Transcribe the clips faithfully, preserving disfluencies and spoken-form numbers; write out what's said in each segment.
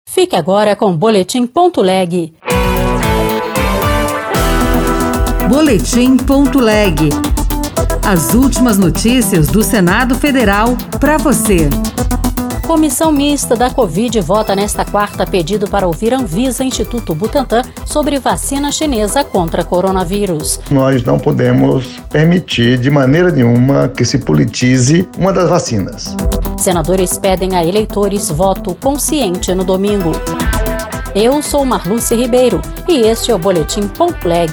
Fique agora com o Boletim Ponto Leg. Boletim Ponto Leg. As últimas notícias do Senado Federal para você. Comissão mista da Covid vota nesta quarta pedido para ouvir Anvisa e Instituto Butantan sobre vacina chinesa contra coronavírus. Nós não podemos permitir de maneira nenhuma que se politize uma das vacinas. Senadores pedem a eleitores voto consciente no domingo. Eu sou Marluce Ribeiro e este é o Boletim Ponto Leg.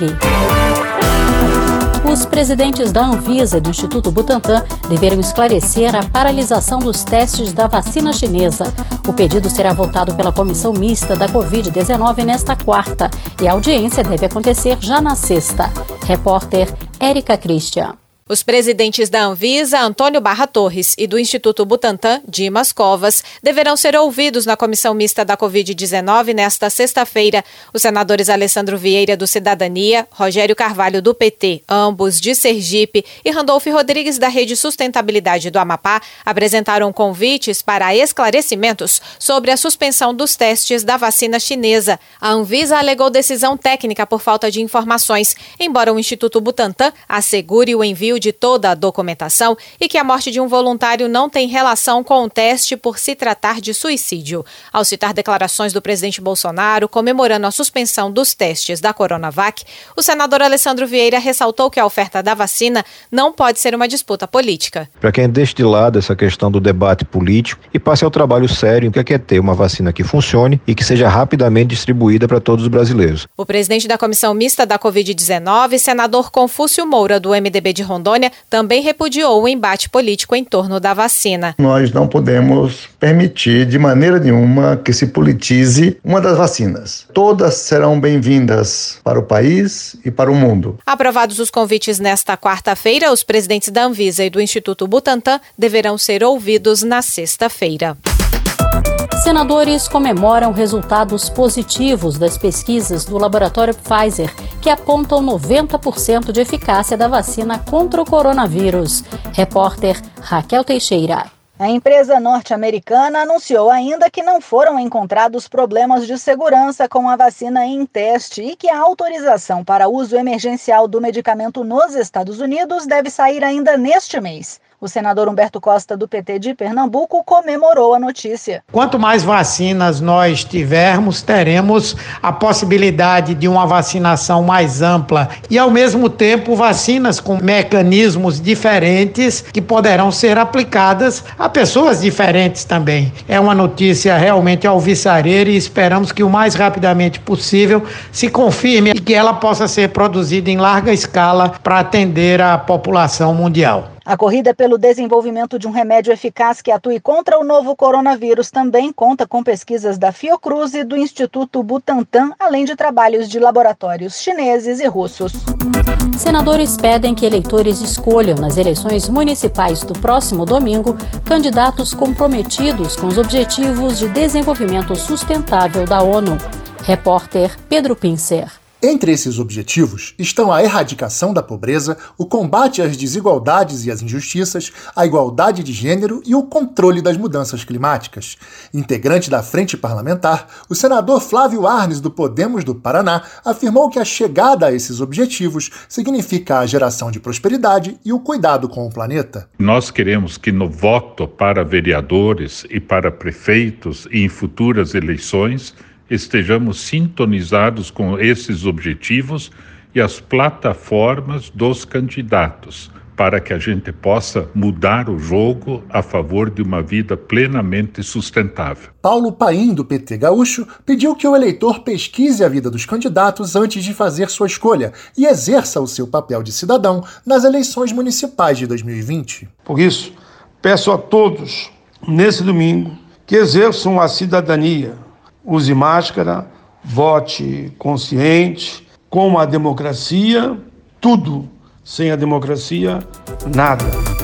Os presidentes da Anvisa e do Instituto Butantan deverão esclarecer a paralisação dos testes da vacina chinesa. O pedido será votado pela Comissão Mista da covid dezenove nesta quarta e a audiência deve acontecer já na sexta. Repórter Érica Christian. Os presidentes da Anvisa, Antônio Barra Torres, e do Instituto Butantan, Dimas Covas, deverão ser ouvidos na Comissão Mista da covid dezenove nesta sexta-feira. Os senadores Alessandro Vieira, do Cidadania, Rogério Carvalho, do P T, ambos de Sergipe, e Randolfo Rodrigues, da Rede Sustentabilidade do Amapá, apresentaram convites para esclarecimentos sobre a suspensão dos testes da vacina chinesa. A Anvisa alegou decisão técnica por falta de informações, embora o Instituto Butantan assegure o envio de toda a documentação e que a morte de um voluntário não tem relação com o teste por se tratar de suicídio. Ao citar declarações do presidente Bolsonaro comemorando a suspensão dos testes da Coronavac, o senador Alessandro Vieira ressaltou que a oferta da vacina não pode ser uma disputa política. Para quem deixe de lado essa questão do debate político e passe ao trabalho sério, que é ter uma vacina que funcione e que seja rapidamente distribuída para todos os brasileiros. O presidente da Comissão Mista da covid dezenove, senador Confúcio Moura, do M D B de Rondônia, também repudiou o embate político em torno da vacina. Nós não podemos permitir de maneira nenhuma que se politize uma das vacinas. Todas serão bem-vindas para o país e para o mundo. Aprovados os convites nesta quarta-feira, os presidentes da Anvisa e do Instituto Butantan deverão ser ouvidos na sexta-feira. Senadores comemoram resultados positivos das pesquisas do laboratório Pfizer, que apontam noventa por cento de eficácia da vacina contra o coronavírus. Repórter Raquel Teixeira. A empresa norte-americana anunciou ainda que não foram encontrados problemas de segurança com a vacina em teste e que a autorização para uso emergencial do medicamento nos Estados Unidos deve sair ainda neste mês. O senador Humberto Costa, do P T de Pernambuco, comemorou a notícia. Quanto mais vacinas nós tivermos, teremos a possibilidade de uma vacinação mais ampla e, ao mesmo tempo, vacinas com mecanismos diferentes que poderão ser aplicadas a pessoas diferentes também. É uma notícia realmente alvissareira e esperamos que o mais rapidamente possível se confirme e que ela possa ser produzida em larga escala para atender a população mundial. A corrida pelo desenvolvimento de um remédio eficaz que atue contra o novo coronavírus também conta com pesquisas da Fiocruz e do Instituto Butantan, além de trabalhos de laboratórios chineses e russos. Senadores pedem que eleitores escolham nas eleições municipais do próximo domingo candidatos comprometidos com os Objetivos de Desenvolvimento Sustentável da ONU. Repórter Pedro Pincer. Entre esses objetivos estão a erradicação da pobreza, o combate às desigualdades e às injustiças, a igualdade de gênero e o controle das mudanças climáticas. Integrante da Frente Parlamentar, o senador Flávio Arnes, do Podemos do Paraná, afirmou que a chegada a esses objetivos significa a geração de prosperidade e o cuidado com o planeta. Nós queremos que no voto para vereadores e para prefeitos e em futuras eleições estejamos sintonizados com esses objetivos e as plataformas dos candidatos, para que a gente possa mudar o jogo a favor de uma vida plenamente sustentável. Paulo Paim, do P T Gaúcho, pediu que o eleitor pesquise a vida dos candidatos antes de fazer sua escolha e exerça o seu papel de cidadão nas eleições municipais de dois mil e vinte. Por isso, peço a todos, nesse domingo, que exerçam a cidadania. Use máscara, vote consciente, com a democracia, tudo. Sem a democracia, nada.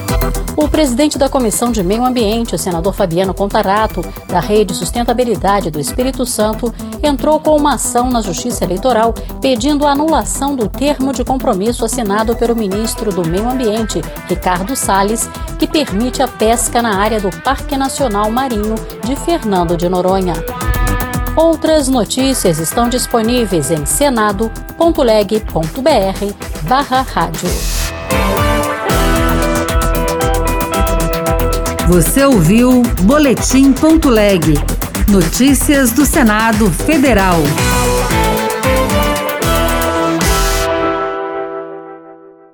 O presidente da Comissão de Meio Ambiente, o senador Fabiano Contarato, da Rede Sustentabilidade do Espírito Santo, entrou com uma ação na Justiça Eleitoral pedindo a anulação do termo de compromisso assinado pelo ministro do Meio Ambiente, Ricardo Salles, que permite a pesca na área do Parque Nacional Marinho de Fernando de Noronha. Outras notícias estão disponíveis em senado ponto leg ponto br barra rádio. Você ouviu Boletim ponto leg. Notícias do Senado Federal.